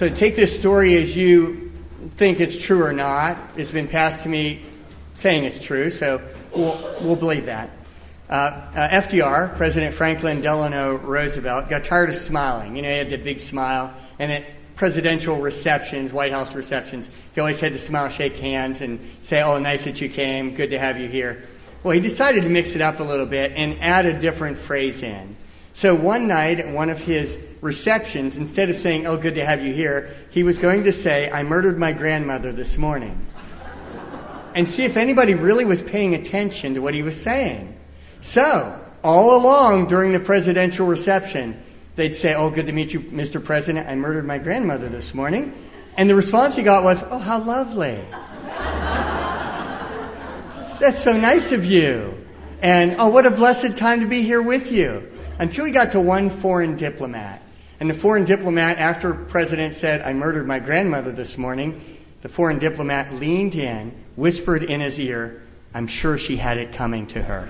So take this story as you think it's true or not. It's been passed to me saying it's true, so we'll believe that. FDR, President Franklin Delano Roosevelt, got tired of smiling. He had that big smile. And at presidential receptions, White House receptions, he always had to smile, shake hands, and say, "Oh, nice that you came. Good to have you here." Well, he decided to mix it up a little bit and add a different phrase in. So one night at one of his receptions, instead of saying, "Oh, good to have you here," he was going to say, "I murdered my grandmother this morning." And see if anybody really was paying attention to what he was saying. So, all along during the presidential reception, they'd say, "Oh, good to meet you, Mr. President. I murdered my grandmother this morning." And the response he got was, "Oh, how lovely. That's so nice of you. And, oh, what a blessed time to be here with you." Until he got to one foreign diplomat. And the foreign diplomat, after the president said, "I murdered my grandmother this morning," the foreign diplomat leaned in, whispered in his ear, "I'm sure she had it coming to her."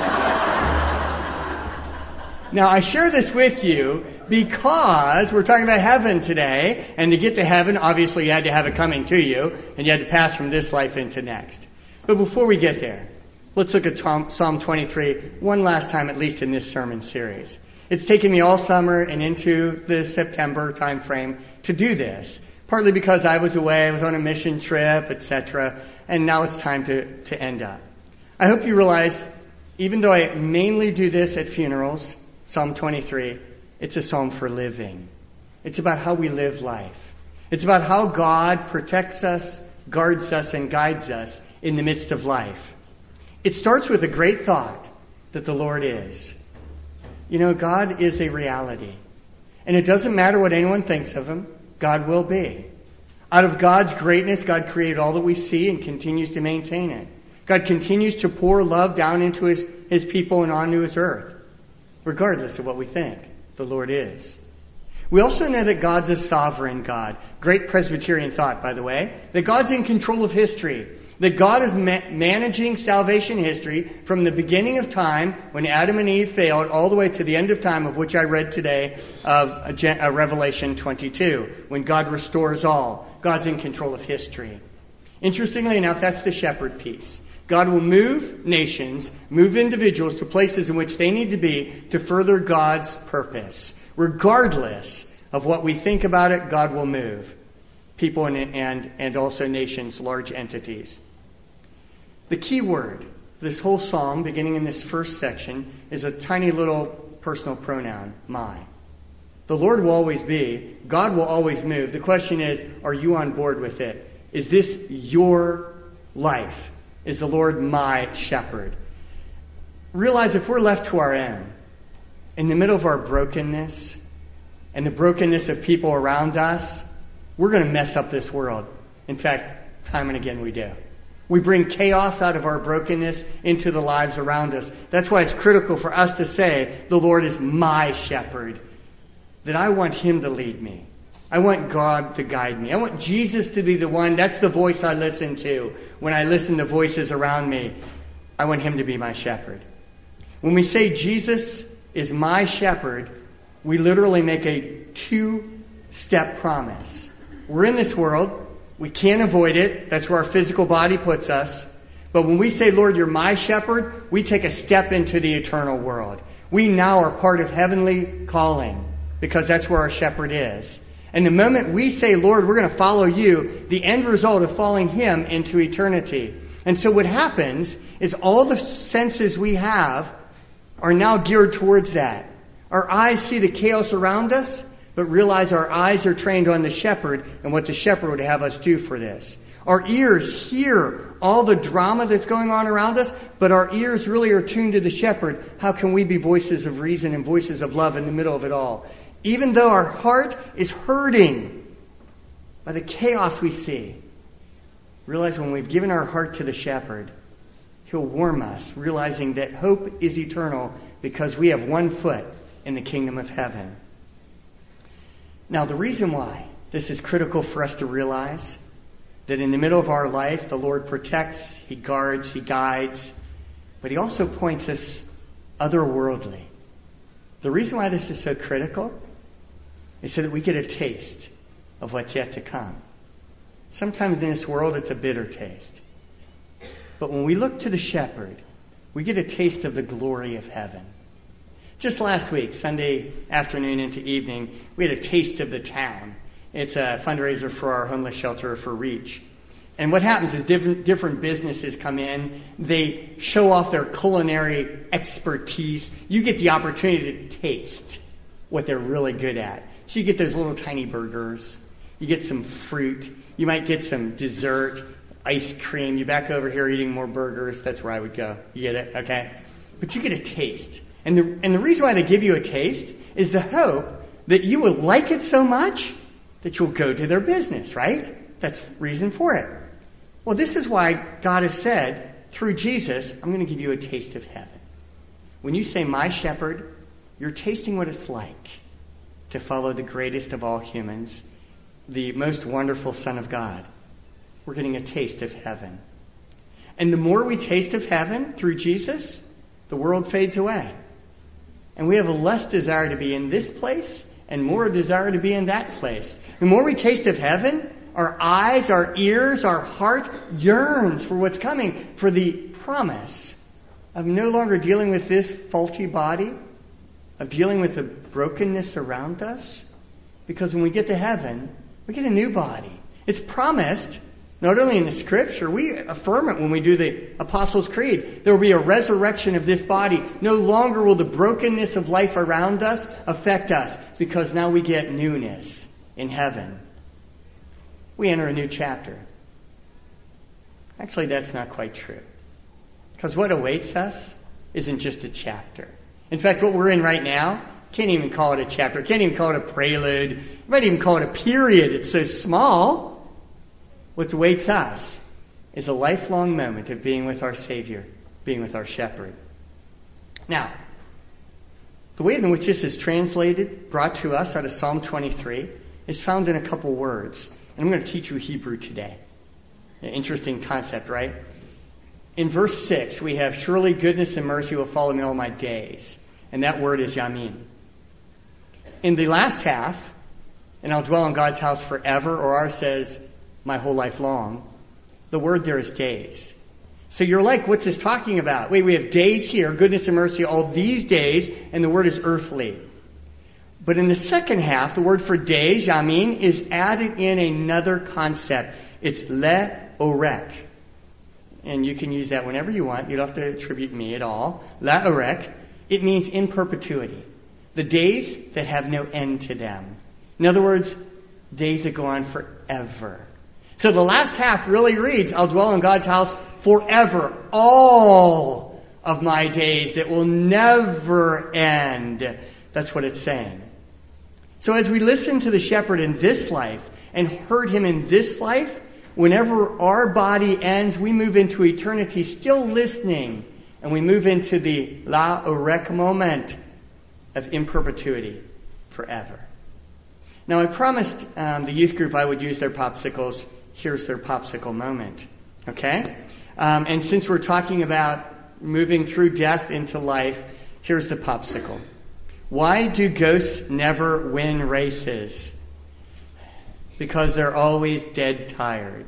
Now, I share this with you because we're talking about heaven today, and to get to heaven, obviously you had to have it coming to you, and you had to pass from this life into next. But before we get there, let's look at Psalm 23 one last time, at least in this sermon series. It's taken me all summer and into the September time frame to do this, partly because I was away, I was on a mission trip, etc., and now it's time to end up. I hope you realize, even though I mainly do this at funerals, Psalm 23, it's a psalm for living. It's about how we live life. It's about how God protects us, guards us, and guides us in the midst of life. It starts with a great thought that the Lord is. God is a reality. And it doesn't matter what anyone thinks of him, God will be. Out of God's greatness, God created all that we see and continues to maintain it. God continues to pour love down into his people and onto his earth, regardless of what we think. The Lord is. We also know that God's a sovereign God. Great Presbyterian thought, by the way. That God's in control of history. That God is managing salvation history from the beginning of time, when Adam and Eve failed, all the way to the end of time, of which I read today, of Revelation 22, when God restores all. God's in control of history. Interestingly enough, that's the shepherd piece. God will move nations, move individuals to places in which they need to be to further God's purpose. Regardless of what we think about it, God will move people and also nations, large entities. The key word, this whole psalm, beginning in this first section, is a tiny little personal pronoun, my. The Lord will always be. God will always move. The question is, are you on board with it? Is this your life? Is the Lord my shepherd? Realize if we're left to our own, in the middle of our brokenness and the brokenness of people around us, we're going to mess up this world. In fact, time and again we do. We bring chaos out of our brokenness into the lives around us. That's why it's critical for us to say, the Lord is my shepherd. That I want him to lead me. I want God to guide me. I want Jesus to be the one. That's the voice I listen to when I listen to voices around me. I want him to be my shepherd. When we say Jesus is my shepherd, we literally make a two-step promise. We're in this world. We can't avoid it. That's where our physical body puts us. But when we say, Lord, you're my shepherd, we take a step into the eternal world. We now are part of heavenly calling because that's where our shepherd is. And the moment we say, Lord, we're going to follow you, the end result of following him into eternity. And so what happens is all the senses we have are now geared towards that. Our eyes see the chaos around us, but realize our eyes are trained on the shepherd and what the shepherd would have us do for this. Our ears hear all the drama that's going on around us, but our ears really are tuned to the shepherd. How can we be voices of reason and voices of love in the middle of it all? Even though our heart is hurting by the chaos we see, realize when we've given our heart to the shepherd, he'll warm us, realizing that hope is eternal because we have one foot in the kingdom of heaven. Now, the reason why this is critical for us to realize that in the middle of our life, the Lord protects, he guards, he guides, but he also points us otherworldly. The reason why this is so critical is so that we get a taste of what's yet to come. Sometimes in this world it's a bitter taste. But when we look to the shepherd, we get a taste of the glory of heaven. Just last week, Sunday afternoon into evening, we had a taste of the town. It's a fundraiser for our homeless shelter for Reach. And what happens is different businesses come in. They show off their culinary expertise. You get the opportunity to taste what they're really good at. So you get those little tiny burgers. You get some fruit. You might get some dessert, ice cream. You're back over here eating more burgers. That's where I would go. You get it? Okay? But you get a taste. And the reason why they give you a taste is the hope that you will like it so much that you'll go to their business, right? That's reason for it. Well, this is why God has said, through Jesus, I'm going to give you a taste of heaven. When you say, my shepherd, you're tasting what it's like to follow the greatest of all humans, the most wonderful Son of God. We're getting a taste of heaven. And the more we taste of heaven through Jesus, the world fades away. And we have a less desire to be in this place and more desire to be in that place. The more we taste of heaven, our eyes, our ears, our heart yearns for what's coming, for the promise of no longer dealing with this faulty body, of dealing with the brokenness around us. Because when we get to heaven, we get a new body. It's promised, not only in the Scripture, we affirm it when we do the Apostles' Creed. There will be a resurrection of this body. No longer will the brokenness of life around us affect us, because now we get newness in heaven. We enter a new chapter. Actually, that's not quite true. Because what awaits us isn't just a chapter. In fact, what we're in right now, can't even call it a chapter. Can't even call it a prelude. You might even call it a period. It's so small. What awaits us is a lifelong moment of being with our Savior, being with our shepherd. Now, the way in which this is translated, brought to us out of Psalm 23, is found in a couple words. And I'm going to teach you Hebrew today. An interesting concept, right? In verse 6, we have, surely goodness and mercy will follow me all my days. And that word is yamin. In the last half, and I'll dwell in God's house forever, or ours says, my whole life long, the word there is days. So you're like, what's this talking about? Wait, we have days here, goodness and mercy all these days, and the word is earthly. But in the second half, the word for days, yamin, is added in another concept. It's le-orek. And you can use that whenever you want. You don't have to attribute me at all. Le-orek. It means in perpetuity. The days that have no end to them. In other words, days that go on forever. So the last half really reads, I'll dwell in God's house forever. All of my days that will never end. That's what it's saying. So as we listen to the shepherd in this life and heard him in this life, whenever our body ends, we move into eternity still listening. And we move into the la-orek moment of in perpetuity, forever. Now I promised the youth group I would use their popsicles. Here's their popsicle moment. Okay? And since we're talking about moving through death into life, here's the popsicle. Why do ghosts never win races? Because they're always dead tired.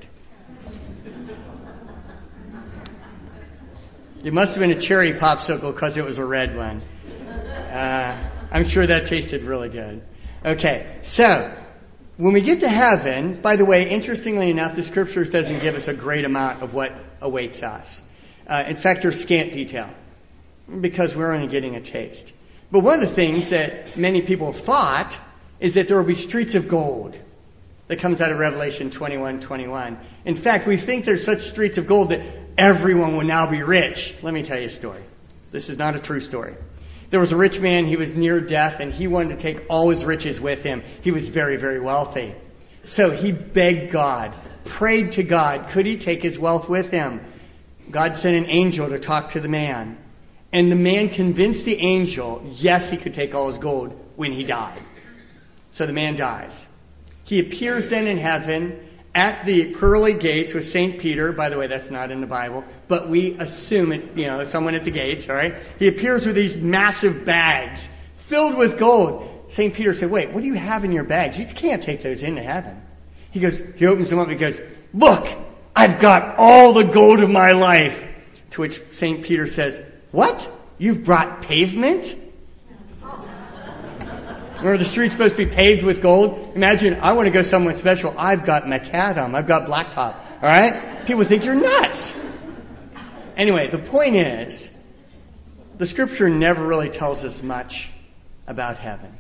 It must have been a cherry popsicle because it was a red one. I'm sure that tasted really good. Okay, so when we get to heaven, by the way, interestingly enough, the Scriptures doesn't give us a great amount of what awaits us. In fact, there's scant detail because we're only getting a taste. But one of the things that many people have thought is that there will be streets of gold. That comes out of Revelation 21:21. In fact, we think there's such streets of gold that everyone will now be rich. Let me tell you a story. This is not a true story. There was a rich man, he was near death, and he wanted to take all his riches with him. He was very, very wealthy. So he begged God, prayed to God, could he take his wealth with him? God sent an angel to talk to the man. And the man convinced the angel, yes, he could take all his gold when he died. So the man dies. He appears then in heaven at the pearly gates with St. Peter. By the way, that's not in the Bible, but we assume it's, someone at the gates, all right? He appears with these massive bags filled with gold. St. Peter said, wait, what do you have in your bags? You can't take those into heaven. He opens them up and he goes, look, I've got all the gold of my life. To which St. Peter says, what? You've brought pavement? Remember, the street's supposed to be paved with gold? Imagine, I want to go somewhere special. I've got macadam. I've got blacktop. All right? People think you're nuts. Anyway, the point is, the Scripture never really tells us much about heaven.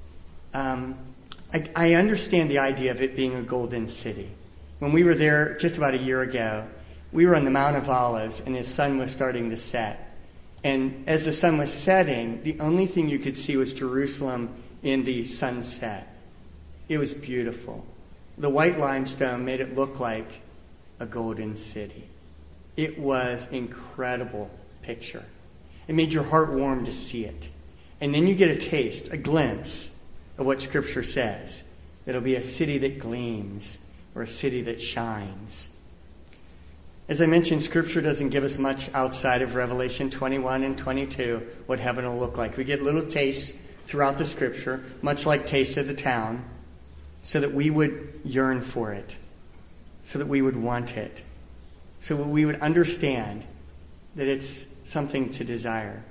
I understand the idea of it being a golden city. When we were there just about a year ago, we were on the Mount of Olives, and the sun was starting to set. And as the sun was setting, the only thing you could see was Jerusalem in the sunset. It was beautiful. The white limestone made it look like a golden city. It was an incredible picture. It made your heart warm to see it. And then you get a taste, a glimpse of what Scripture says. It'll be a city that gleams or a city that shines. As I mentioned, Scripture doesn't give us much outside of Revelation 21 and 22 what heaven will look like. We get little tastes throughout the Scripture, much like Taste of the Town, so that we would yearn for it, so that we would want it, so that we would understand that it's something to desire.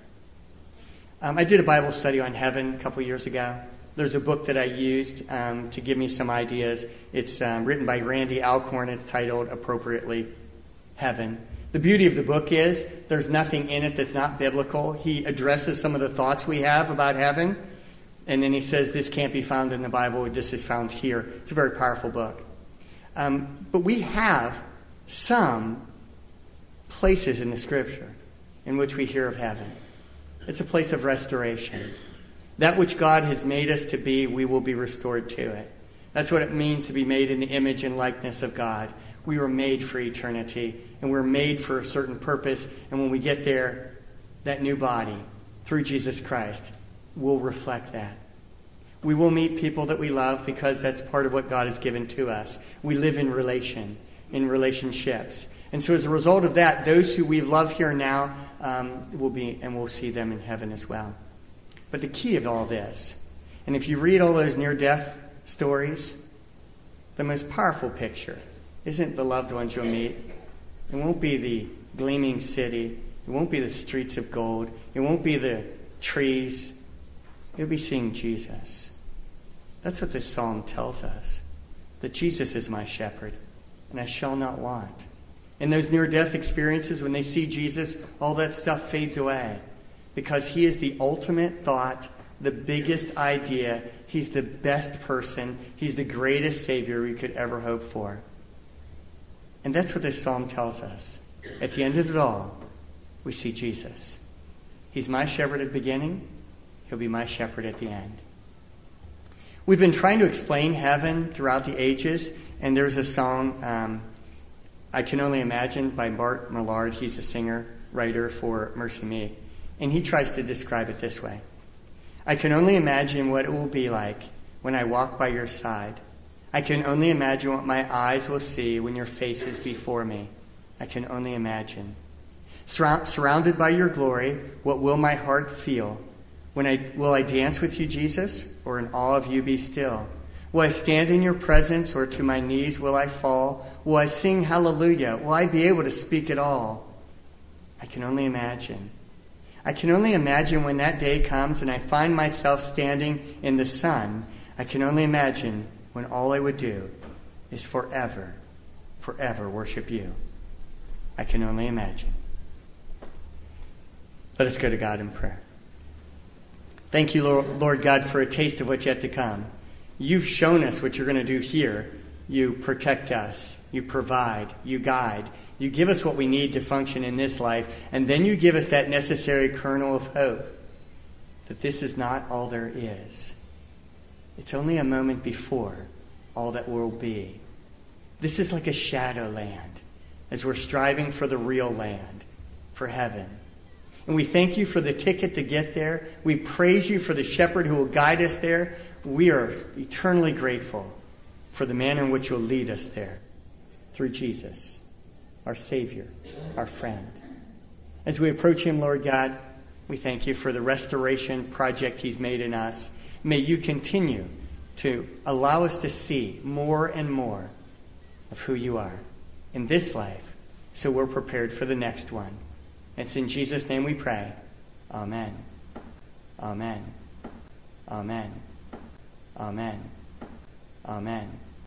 I did a Bible study on heaven a couple years ago. There's a book that I used to give me some ideas. It's written by Randy Alcorn. It's titled, appropriately, Heaven. The beauty of the book is there's nothing in it that's not biblical. He addresses some of the thoughts we have about heaven, and then he says this can't be found in the Bible. This is found here. It's a very powerful book. But we have some places in the Scripture in which we hear of heaven. It's a place of restoration. That which God has made us to be, we will be restored to it. That's what it means to be made in the image and likeness of God. We were made for eternity, and we're made for a certain purpose. And when we get there, that new body, through Jesus Christ, will reflect that. We will meet people that we love because that's part of what God has given to us. We live in relationships. And so as a result of that, those who we love here now we'll see them in heaven as well. But the key of all this, and if you read all those near-death stories, the most powerful picture isn't the loved ones you'll meet. It won't be the gleaming city. It won't be the streets of gold. It won't be the trees. It'll be seeing Jesus. That's what this psalm tells us, that Jesus is my shepherd, and I shall not want. In those near-death experiences, when they see Jesus, all that stuff fades away because he is the ultimate thought, the biggest idea. He's the best person. He's the greatest Savior we could ever hope for. And that's what this psalm tells us. At the end of it all, we see Jesus. He's my shepherd at the beginning. He'll be my shepherd at the end. We've been trying to explain heaven throughout the ages, and there's a song, I Can Only Imagine, by Bart Millard. He's a singer, writer for Mercy Me. And he tries to describe it this way. I can only imagine what it will be like when I walk by your side. I can only imagine what my eyes will see when your face is before me. I can only imagine. Surrounded by your glory, what will my heart feel? Will I dance with you, Jesus, or in awe of you be still? Will I stand in your presence, or to my knees will I fall? Will I sing hallelujah? Will I be able to speak at all? I can only imagine. I can only imagine when that day comes and I find myself standing in the sun. I can only imagine when all I would do is forever worship you. I can only imagine. Let us go to God in prayer. Thank you, Lord God, for a taste of what's yet to come. You've shown us what you're going to do here. You protect us. You provide. You guide. You give us what we need to function in this life. And then you give us that necessary kernel of hope that this is not all there is. It's only a moment before all that will be. This is like a shadow land as we're striving for the real land, for heaven. And we thank you for the ticket to get there. We praise you for the shepherd who will guide us there. We are eternally grateful for the manner in which you'll lead us there through Jesus, our Savior, our friend. As we approach him, Lord God, we thank you for the restoration project he's made in us. May you continue to allow us to see more and more of who you are in this life, so we're prepared for the next one. It's in Jesus' name we pray. Amen. Amen. Amen. Amen. Amen.